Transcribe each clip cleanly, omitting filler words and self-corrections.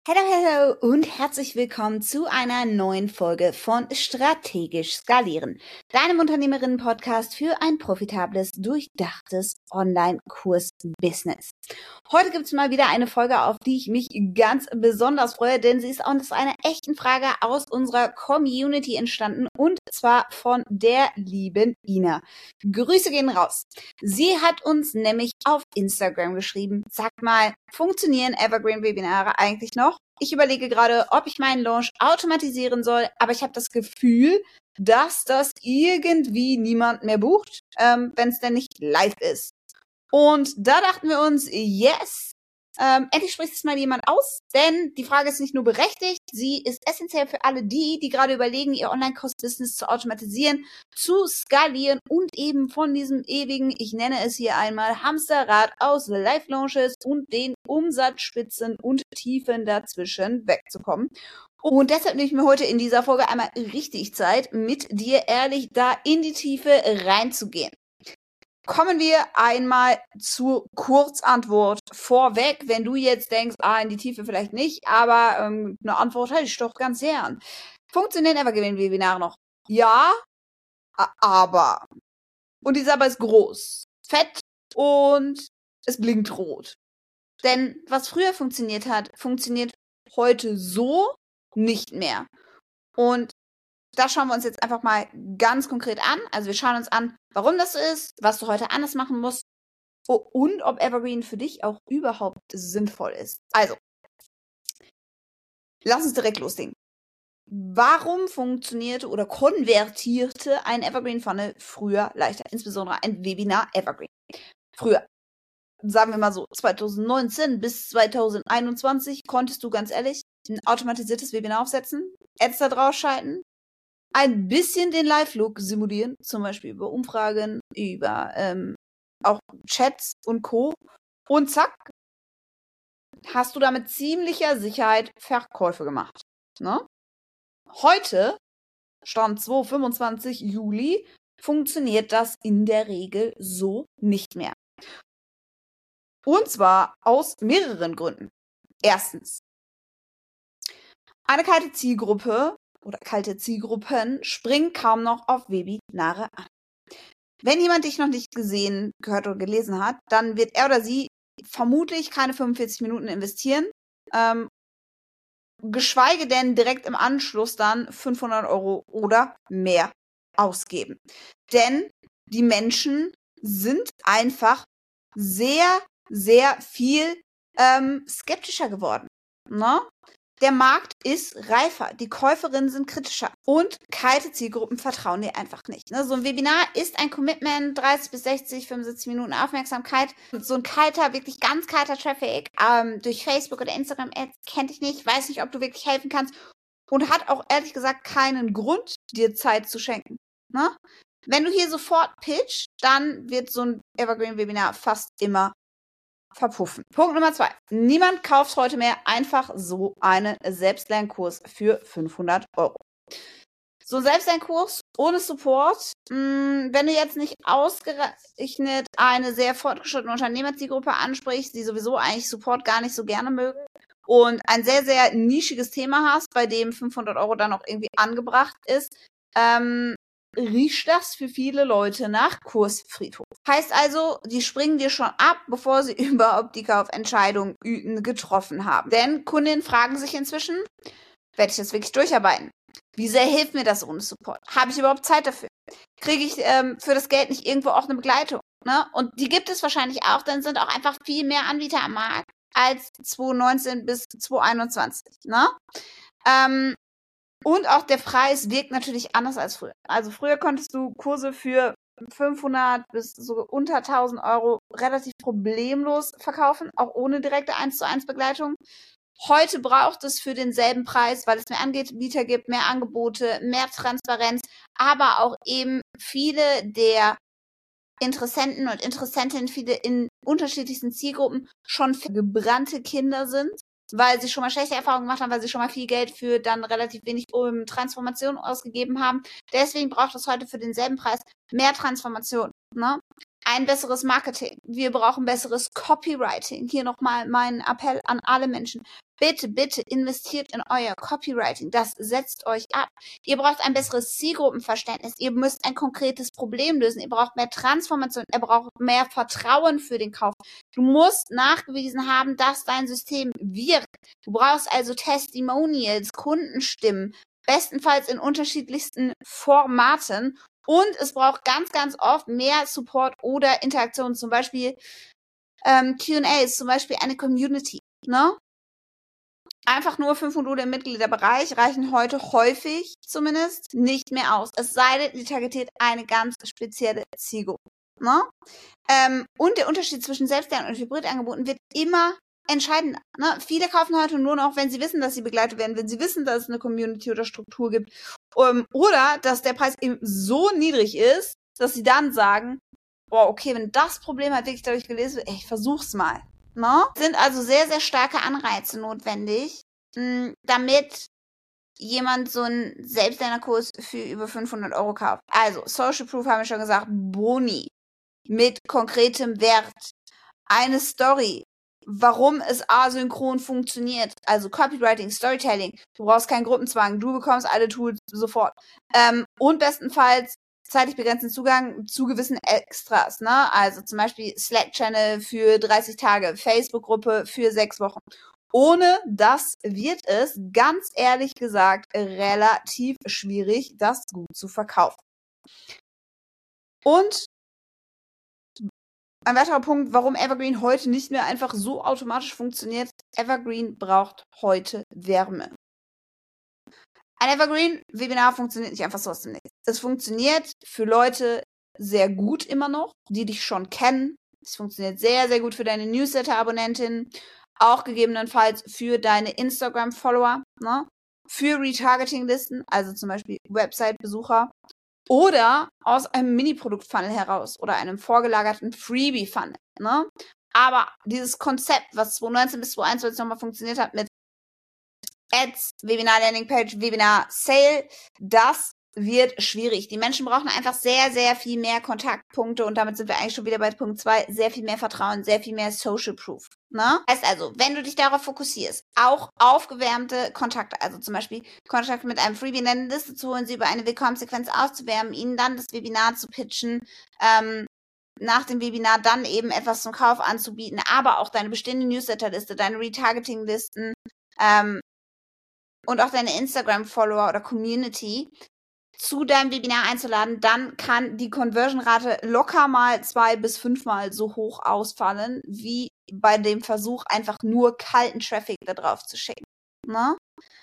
Hallo und herzlich willkommen zu einer neuen Folge von Strategisch Skalieren, deinem Unternehmerinnen-Podcast für ein profitables, durchdachtes Online-Kurs-Business. Heute gibt es mal wieder eine Folge, auf die ich mich ganz besonders freue, denn sie ist aus einer echten Frage aus unserer Community entstanden und zwar von der lieben Ina. Grüße gehen raus. Sie hat uns nämlich auf Instagram geschrieben, sag mal, funktionieren Evergreen-Webinare eigentlich noch? Ich überlege gerade, ob ich meinen Launch automatisieren soll, aber ich habe das Gefühl, dass das irgendwie niemand mehr bucht, wenn es denn nicht live ist. Und da dachten wir uns, yes, endlich spricht es mal jemand aus, denn die Frage ist nicht nur berechtigt, sie ist essentiell für alle die gerade überlegen, ihr Online-Kurs-Business zu automatisieren, zu skalieren und eben von diesem ewigen, ich nenne es hier einmal, Hamsterrad aus Live-Launches und den Umsatzspitzen und Tiefen dazwischen wegzukommen. Und deshalb nehme ich mir heute in dieser Folge einmal richtig Zeit, mit dir ehrlich da in die Tiefe reinzugehen. Kommen wir einmal zur Kurzantwort vorweg, wenn du jetzt denkst, in die Tiefe vielleicht nicht, aber eine Antwort hätte ich doch ganz gern. Funktionieren Evergreen-Webinare noch? Ja, aber. Und dieser aber ist groß, fett und es blinkt rot. Denn was früher funktioniert hat, funktioniert heute so nicht mehr. Und das schauen wir uns jetzt einfach mal ganz konkret an. Also wir schauen uns an, warum das so ist, was du heute anders machen musst und ob Evergreen für dich auch überhaupt sinnvoll ist. Also, lass uns direkt loslegen. Warum funktionierte oder konvertierte ein Evergreen-Funnel früher leichter, insbesondere ein Webinar Evergreen? Früher, sagen wir mal so, 2019 bis 2021 konntest du ganz ehrlich ein automatisiertes Webinar aufsetzen, Ads da drauf schalten, ein bisschen den Live-Look simulieren, zum Beispiel über Umfragen, über auch Chats und Co. Und zack, hast du da mit ziemlicher Sicherheit Verkäufe gemacht. Ne? Heute, Stand 25. Juli, funktioniert das in der Regel so nicht mehr. Und zwar aus mehreren Gründen. Erstens, eine kalte Zielgruppe oder kalte Zielgruppen springen kaum noch auf Webinare an. Wenn jemand dich noch nicht gesehen, gehört oder gelesen hat, dann wird er oder sie vermutlich keine 45 Minuten investieren, geschweige denn direkt im Anschluss dann 500 € oder mehr ausgeben. Denn die Menschen sind einfach sehr, sehr viel skeptischer geworden. Ne? Der Markt ist reifer, die Käuferinnen sind kritischer und kalte Zielgruppen vertrauen dir einfach nicht. Ne? So ein Webinar ist ein Commitment, 30 bis 60, 75 Minuten Aufmerksamkeit. So ein kalter, wirklich ganz kalter Traffic durch Facebook oder Instagram Ads kennt dich nicht, weiß nicht, ob du wirklich helfen kannst und hat auch ehrlich gesagt keinen Grund, dir Zeit zu schenken. Ne? Wenn du hier sofort pitchst, dann wird so ein Evergreen-Webinar fast immer verpuffen. Punkt Nummer 2. Niemand kauft heute mehr einfach so einen Selbstlernkurs für 500 €. So ein Selbstlernkurs ohne Support, wenn du jetzt nicht ausgerechnet eine sehr fortgeschrittene Unternehmerzielgruppe ansprichst, die sowieso eigentlich Support gar nicht so gerne mögen und ein sehr, sehr nischiges Thema hast, bei dem 500 € dann auch irgendwie angebracht ist, riecht das für viele Leute nach Kursfriedhof. Heißt also, die springen dir schon ab, bevor sie überhaupt die Kaufentscheidung getroffen haben. Denn Kundinnen fragen sich inzwischen, werde ich das wirklich durcharbeiten? Wie sehr hilft mir das ohne Support? Habe ich überhaupt Zeit dafür? Kriege ich für das Geld nicht irgendwo auch eine Begleitung? Ne? Und die gibt es wahrscheinlich auch, dann sind auch einfach viel mehr Anbieter am Markt als 2019 bis 2021. Ne? Und auch der Preis wirkt natürlich anders als früher. Also früher konntest du Kurse für 500 bis so unter 1000 € relativ problemlos verkaufen, auch ohne direkte 1:1 Begleitung. Heute braucht es für denselben Preis, weil es mehr Anbieter gibt, mehr Angebote, mehr Transparenz, aber auch eben viele der Interessenten und Interessentinnen, viele in unterschiedlichsten Zielgruppen schon gebrannte Kinder sind, weil sie schon mal schlechte Erfahrungen gemacht haben, weil sie schon mal viel Geld für dann relativ wenig Transformation ausgegeben haben. Deswegen braucht es heute für denselben Preis mehr Transformation. Ne? ein besseres Marketing. Wir brauchen besseres Copywriting. Hier nochmal mein Appell an alle Menschen. Bitte, bitte investiert in euer Copywriting. Das setzt euch ab. Ihr braucht ein besseres Zielgruppenverständnis. Ihr müsst ein konkretes Problem lösen. Ihr braucht mehr Transformation. Ihr braucht mehr Vertrauen für den Kauf. Du musst nachgewiesen haben, dass dein System wirkt. Du brauchst also Testimonials, Kundenstimmen, bestenfalls in unterschiedlichsten Formaten. Und es braucht ganz, ganz oft mehr Support oder Interaktion. Zum Beispiel Q&As, zum Beispiel eine Community. Ne? Einfach nur 5 Module im Mitgliederbereich reichen heute häufig zumindest nicht mehr aus. Es sei denn, die targetiert eine ganz spezielle Zielgruppe. Ne? Und der Unterschied zwischen Selbstlern- und Hybridangeboten wird immer entscheidender. Ne? Viele kaufen heute nur noch, wenn sie wissen, dass sie begleitet werden, wenn sie wissen, dass es eine Community oder Struktur gibt. Oder dass der Preis eben so niedrig ist, dass sie dann sagen, boah, okay, wenn das Problem halt wirklich dadurch gelöst wird, ich versuch's mal. Ne? Sind also sehr, sehr starke Anreize notwendig, damit jemand so einen Selbstlernerkurs für über 500 € kauft. Also, Social Proof haben wir schon gesagt, Boni mit konkretem Wert, eine Story, warum es asynchron funktioniert, also Copywriting, Storytelling, du brauchst keinen Gruppenzwang, du bekommst alle Tools sofort. Und bestenfalls zeitlich begrenzten Zugang zu gewissen Extras, ne? Also zum Beispiel Slack-Channel für 30 Tage, Facebook-Gruppe für 6 Wochen. Ohne das wird es, ganz ehrlich gesagt, relativ schwierig, das gut zu verkaufen. Und ein weiterer Punkt, warum Evergreen heute nicht mehr einfach so automatisch funktioniert. Evergreen braucht heute Wärme. Ein Evergreen-Webinar funktioniert nicht einfach so aus dem Nichts. Es funktioniert für Leute sehr gut immer noch, die dich schon kennen. Es funktioniert sehr, sehr gut für deine Newsletter-Abonnentinnen, auch gegebenenfalls für deine Instagram-Follower, ne? Für Retargeting-Listen, also zum Beispiel Website-Besucher. Oder aus einem Mini-Produkt-Funnel heraus oder einem vorgelagerten Freebie-Funnel. Ne? Aber dieses Konzept, was 2019 bis 2021 nochmal funktioniert hat mit Ads, Webinar-Landing-Page, Webinar-Sale, das wird schwierig. Die Menschen brauchen einfach sehr, sehr viel mehr Kontaktpunkte und damit sind wir eigentlich schon wieder bei Punkt 2, sehr viel mehr Vertrauen, sehr viel mehr Social Proof. Ne? Heißt also, wenn du dich darauf fokussierst, auch aufgewärmte Kontakte, also zum Beispiel Kontakte mit einem Freebie in deine Liste zu holen, sie über eine Willkommenssequenz auszuwärmen, ihnen dann das Webinar zu pitchen, nach dem Webinar dann eben etwas zum Kauf anzubieten, aber auch deine bestehende Newsletterliste, deine Retargeting-Listen und auch deine Instagram-Follower oder Community zu deinem Webinar einzuladen, dann kann die Conversion-Rate locker mal 2 bis 5 Mal so hoch ausfallen, wie bei dem Versuch, einfach nur kalten Traffic da drauf zu schicken. Ne?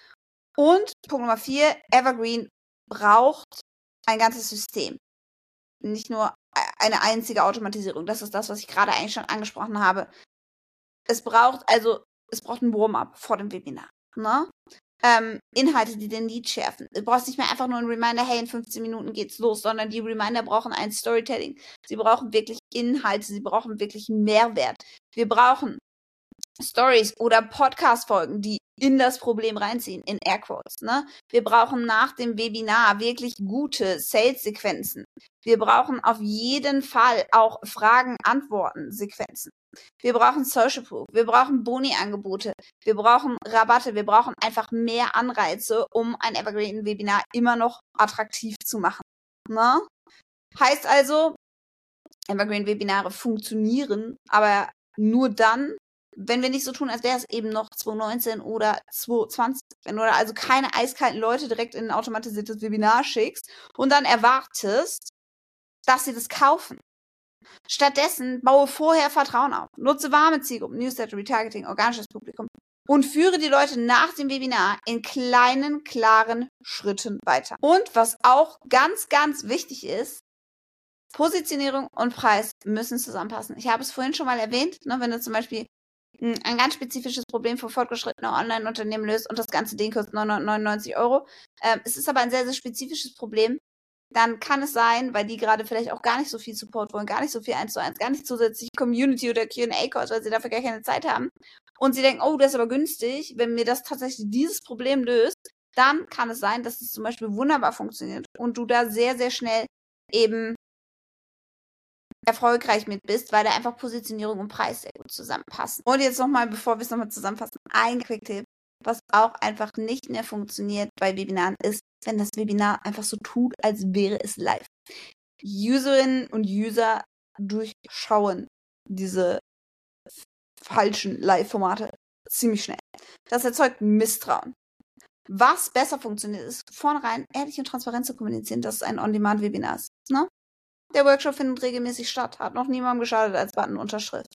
Und Punkt Nummer 4, Evergreen braucht ein ganzes System. Nicht nur eine einzige Automatisierung. Das ist das, was ich gerade eigentlich schon angesprochen habe. Es braucht ein Warm-up vor dem Webinar. Ne? Inhalte, die den Lead schärfen. Du brauchst nicht mehr einfach nur einen Reminder, hey, in 15 Minuten geht's los, sondern die Reminder brauchen ein Storytelling. Sie brauchen wirklich Inhalte, sie brauchen wirklich Mehrwert. Wir brauchen Stories oder Podcast-Folgen, die in das Problem reinziehen, in Airquotes. Ne? Wir brauchen nach dem Webinar wirklich gute Sales-Sequenzen. Wir brauchen auf jeden Fall auch Fragen-Antworten-Sequenzen. Wir brauchen Social Proof, wir brauchen Boni-Angebote, wir brauchen Rabatte, wir brauchen einfach mehr Anreize, um ein Evergreen-Webinar immer noch attraktiv zu machen. Ne? Heißt also, Evergreen-Webinare funktionieren, aber nur dann, wenn wir nicht so tun, als wäre es eben noch 2019 oder 2020. Wenn du also keine eiskalten Leute direkt in ein automatisiertes Webinar schickst und dann erwartest, dass sie das kaufen. Stattdessen baue vorher Vertrauen auf. Nutze warme Zielgruppen, Newsletter, Retargeting, organisches Publikum und führe die Leute nach dem Webinar in kleinen, klaren Schritten weiter. Und was auch ganz, ganz wichtig ist, Positionierung und Preis müssen zusammenpassen. Ich habe es vorhin schon mal erwähnt, ne, wenn du zum Beispiel ein ganz spezifisches Problem für fortgeschrittene Online-Unternehmen löst und das ganze Ding kostet 999 €. Es ist aber ein sehr, sehr spezifisches Problem. Dann kann es sein, weil die gerade vielleicht auch gar nicht so viel Support wollen, gar nicht so viel 1:1, gar nicht zusätzlich Community oder Q&A-Calls, weil sie dafür gar keine Zeit haben. Und sie denken, oh, das ist aber günstig. Wenn mir das tatsächlich dieses Problem löst, dann kann es sein, dass es zum Beispiel wunderbar funktioniert und du da sehr, sehr schnell eben erfolgreich mit bist, weil da einfach Positionierung und Preis sehr gut zusammenpassen. Und jetzt nochmal, bevor wir es nochmal zusammenfassen, ein Quick-Tipp, was auch einfach nicht mehr funktioniert bei Webinaren ist, wenn das Webinar einfach so tut, als wäre es live. Userinnen und User durchschauen diese falschen Live-Formate ziemlich schnell. Das erzeugt Misstrauen. Was besser funktioniert, ist vornherein ehrlich und transparent zu kommunizieren, dass es ein On-Demand-Webinar ist. Ne? Der Workshop findet regelmäßig statt, hat noch niemandem geschadet als Button-Unterschrift.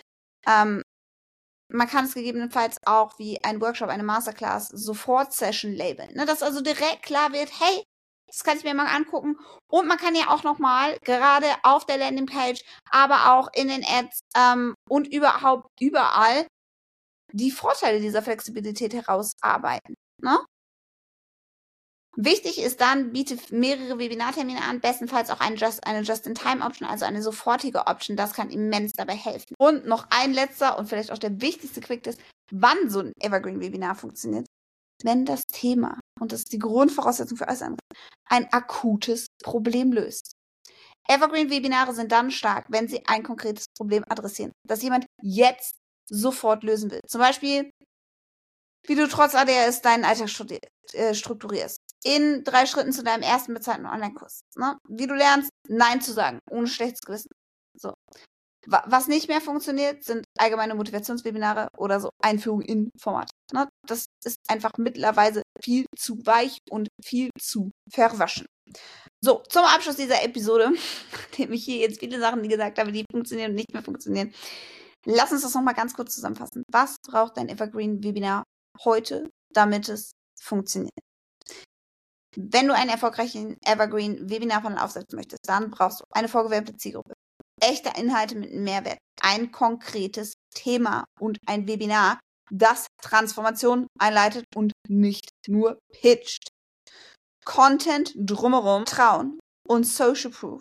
Man kann es gegebenenfalls auch wie ein Workshop, eine Masterclass, Sofort-Session labeln. Ne? Dass also direkt klar wird, hey, das kann ich mir mal angucken. Und man kann ja auch nochmal, gerade auf der Landingpage, aber auch in den Ads und überhaupt überall die Vorteile dieser Flexibilität herausarbeiten. Ne? Wichtig ist dann, biete mehrere Webinartermine an, bestenfalls auch eine Just-in-Time-Option, also eine sofortige Option. Das kann immens dabei helfen. Und noch ein letzter und vielleicht auch der wichtigste Quick ist, wann so ein Evergreen-Webinar funktioniert. Wenn das Thema, und das ist die Grundvoraussetzung für alles andere, ein akutes Problem löst. Evergreen-Webinare sind dann stark, wenn sie ein konkretes Problem adressieren, das jemand jetzt sofort lösen will. Zum Beispiel, wie du trotz ADHS deinen Alltag strukturierst. In 3 Schritten zu deinem ersten bezahlten Online-Kurs. Ne? Wie du lernst, Nein zu sagen, ohne schlechtes Gewissen. So. Was nicht mehr funktioniert, sind allgemeine Motivationswebinare oder so Einführung in Format. Ne? Das ist einfach mittlerweile viel zu weich und viel zu verwaschen. So, zum Abschluss dieser Episode, nachdem ich hier jetzt viele Sachen, die gesagt habe, die funktionieren und nicht mehr funktionieren, lass uns das nochmal ganz kurz zusammenfassen. Was braucht dein Evergreen-Webinar heute, damit es funktioniert? Wenn du einen erfolgreichen Evergreen-Webinar-Funnel aufsetzen möchtest, dann brauchst du eine vorgewärmte Zielgruppe, echte Inhalte mit Mehrwert, ein konkretes Thema und ein Webinar, das Transformation einleitet und nicht nur pitcht. Content drumherum, Trauen und Social Proof.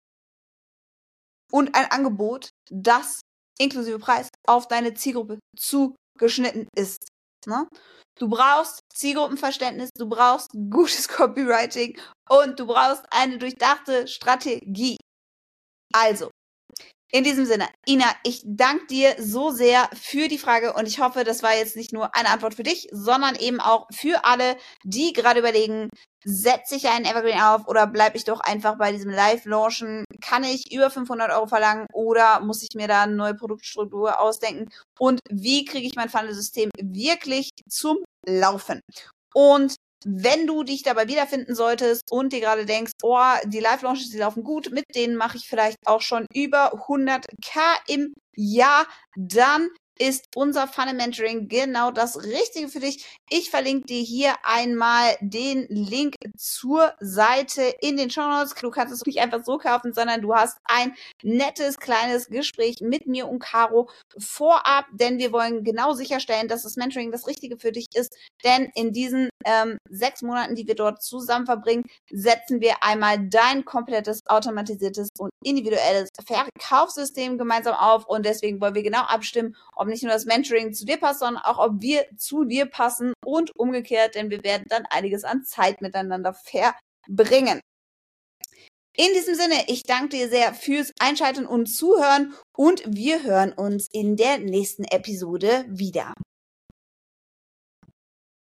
Und ein Angebot, das inklusive Preis auf deine Zielgruppe zugeschnitten ist. Ne? Du brauchst Zielgruppenverständnis, du brauchst gutes Copywriting und du brauchst eine durchdachte Strategie. Also, in diesem Sinne, Ina, ich danke dir so sehr für die Frage und ich hoffe, das war jetzt nicht nur eine Antwort für dich, sondern eben auch für alle, die gerade überlegen, setze ich einen Evergreen auf oder bleibe ich doch einfach bei diesem Live-Launchen? Kann ich über 500 € verlangen oder muss ich mir da eine neue Produktstruktur ausdenken? Und wie kriege ich mein Funnel-System wirklich zum Laufen? Und wenn du dich dabei wiederfinden solltest und dir gerade denkst, oh, die Live-Launches, die laufen gut, mit denen mache ich vielleicht auch schon über 100.000 im Jahr, dann ist unser Funnel Mentoring genau das Richtige für dich. Ich verlinke dir hier einmal den Link zur Seite in den Shownotes. Du kannst es nicht einfach so kaufen, sondern du hast ein nettes, kleines Gespräch mit mir und Caro vorab, denn wir wollen genau sicherstellen, dass das Mentoring das Richtige für dich ist, denn in diesen 6 Monaten, die wir dort zusammen verbringen, setzen wir einmal dein komplettes automatisiertes und individuelles Verkaufssystem gemeinsam auf und deswegen wollen wir genau abstimmen, ob nicht nur das Mentoring zu dir passt, sondern auch, ob wir zu dir passen und umgekehrt, denn wir werden dann einiges an Zeit miteinander verbringen. In diesem Sinne, ich danke dir sehr fürs Einschalten und Zuhören und wir hören uns in der nächsten Episode wieder.